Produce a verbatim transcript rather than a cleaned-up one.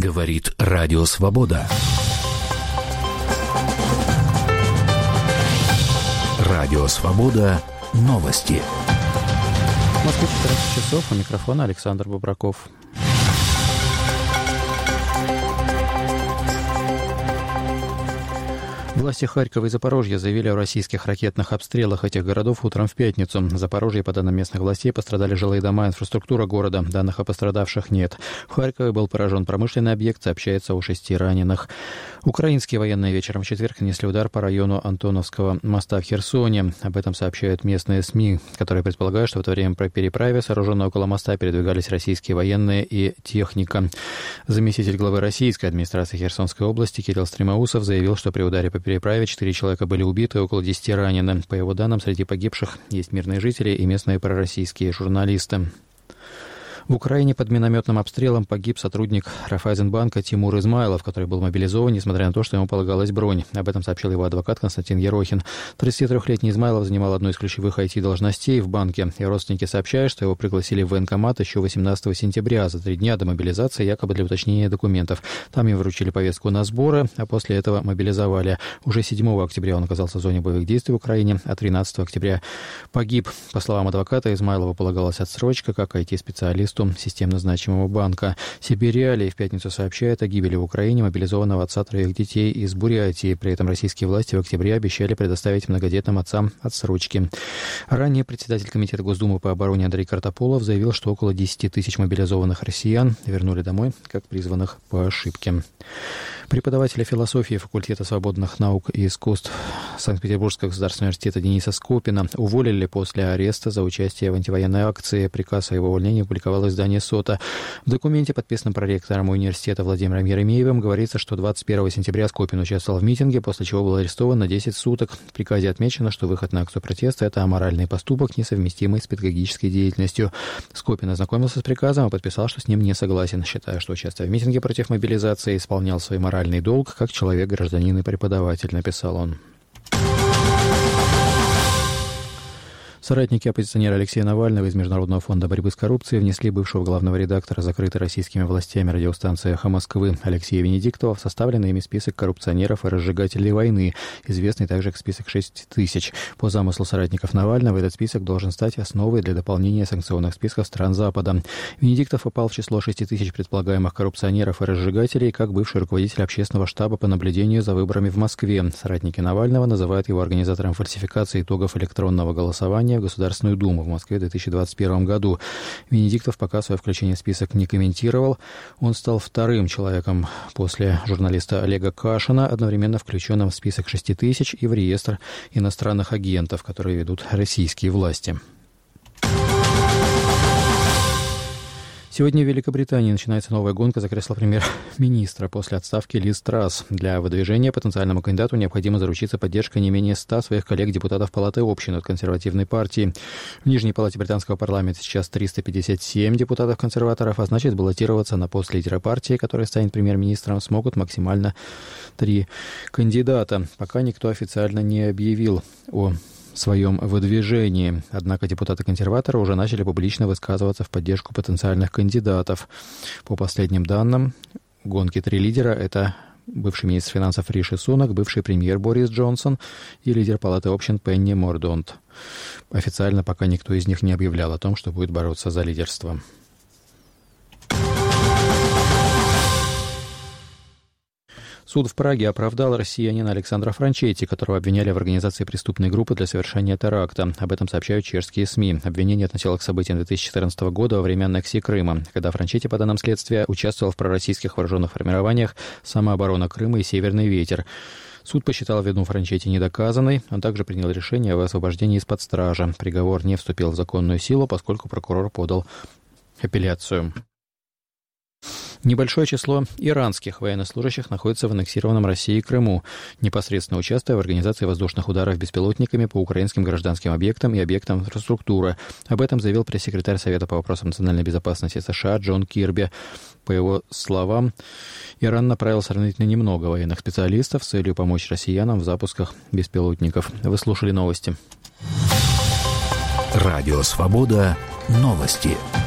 Говорит Радио Свобода. Радио Свобода. Новости. В Москве четырнадцать часов. У микрофона Александр Бобраков. Власти Харькова и Запорожья заявили о российских ракетных обстрелах этих городов утром в пятницу. В Запорожье, по данным местных властей, пострадали жилые дома и инфраструктура города. Данных о пострадавших нет. В Харькове был поражен промышленный объект, сообщается о шести раненых. Украинские военные вечером в четверг нанесли удар по району Антоновского моста в Херсоне. Об этом сообщают местные СМИ, которые предполагают, что в это время по переправе, сооруженной около моста, передвигались российские военные и техника. Заместитель главы российской администрации Херсонской области Кирилл Стремоусов заявил, что при ударе по переправе четыре человека были убиты и около десяти ранены. По его данным, среди погибших есть мирные жители и местные пророссийские журналисты. В Украине под минометным обстрелом погиб сотрудник Райффайзенбанка Тимур Измайлов, который был мобилизован, несмотря на то, что ему полагалась бронь. Об этом сообщил его адвокат Константин Ерохин. тридцатитрёхлетний Измайлов занимал одну из ключевых ай ти-должностей в банке, и родственники сообщают, что его пригласили в военкомат еще восемнадцатого сентября, за три дня до мобилизации, якобы для уточнения документов. Там ему вручили повестку на сборы, а после этого мобилизовали. Уже седьмого октября он оказался в зоне боевых действий в Украине, а тринадцатого октября погиб. По словам адвоката, Измайлову полагалась отсрочка как ай ти-специалисту системно значимого банка. Сибириалии в пятницу сообщает о гибели в Украине мобилизованного отца троих детей из Бурятии. При этом российские власти в октябре обещали предоставить многодетным отцам отсрочки. Ранее председатель Комитета Госдумы по обороне Андрей Картополов заявил, что около десяти тысяч мобилизованных россиян вернули домой как призванных по ошибке. Преподавателя философии факультета свободных наук и искусств Санкт-Петербургского государственного университета Дениса Скопина уволили после ареста за участие в антивоенной акции. Приказ о его увольнении опубликовало издание «Сота». В документе, подписанном проректором университета Владимиром Еремеевым, говорится, что двадцать первого сентября Скопин участвовал в митинге, после чего был арестован на десять суток. В приказе отмечено, что выход на акцию протеста – это аморальный поступок, несовместимый с педагогической деятельностью. Скопин ознакомился с приказом и подписал, что с ним не согласен, считая, что, участвуя в митинге против мобилизации, исполнял свои моральный долг как человек, гражданин и преподаватель, написал он. Соратники оппозиционера Алексея Навального из Международного фонда борьбы с коррупцией внесли бывшего главного редактора закрытой российскими властями радиостанции «Эхо Москвы» Алексея Венедиктова в составленный ими список коррупционеров и разжигателей войны, известный также как список шесть тысяч. По замыслу соратников Навального, этот список должен стать основой для дополнения санкционных списков стран Запада. Венедиктов попал в число шести тысяч предполагаемых коррупционеров и разжигателей как бывший руководитель общественного штаба по наблюдению за выборами в Москве. Соратники Навального называют его организатором фальсификации итогов электронного голосования в Государственную Думу в Москве в две тысячи двадцать первом году. Венедиктов пока свое включение в список не комментировал. Он стал вторым человеком после журналиста Олега Кашина, одновременно включенным в список шести тысяч и в реестр иностранных агентов, которые ведут российские власти. Сегодня в Великобритании начинается новая гонка за кресло премьер-министра после отставки Лиз Трасс. Для выдвижения потенциальному кандидату необходимо заручиться поддержкой не менее ста своих коллег-депутатов Палаты общин от консервативной партии. В Нижней палате британского парламента сейчас триста пятьдесят семь депутатов-консерваторов, а значит, баллотироваться на пост лидера партии, который станет премьер-министром, смогут максимально три кандидата. Пока никто официально не объявил о своем выдвижении. Однако депутаты-консерваторы уже начали публично высказываться в поддержку потенциальных кандидатов. По последним данным, в гонке три лидера – это бывший министр финансов Риши Сунак, бывший премьер Борис Джонсон и лидер Палаты общин Пенни Мордонт. Официально пока никто из них не объявлял о том, что будет бороться за лидерство. Суд в Праге оправдал россиянина Александра Франчетти, которого обвиняли в организации преступной группы для совершения теракта. Об этом сообщают чешские СМИ. Обвинение относилось к событиям две тысячи четырнадцатого года во время аннексии Крыма, когда Франчетти, по данным следствия, участвовал в пророссийских вооруженных формированиях «Самооборона Крыма» и «Северный ветер». Суд посчитал вину Франчетти недоказанной. Он также принял решение об освобождении из-под стражи. Приговор не вступил в законную силу, поскольку прокурор подал апелляцию. Небольшое число иранских военнослужащих находится в аннексированном Россией Крыму, непосредственно участвуя в организации воздушных ударов беспилотниками по украинским гражданским объектам и объектам инфраструктуры. Об этом заявил пресс-секретарь Совета по вопросам национальной безопасности США Джон Кирби. По его словам, Иран направил сравнительно немного военных специалистов с целью помочь россиянам в запусках беспилотников. Вы слушали новости. Радио «Свобода». Новости.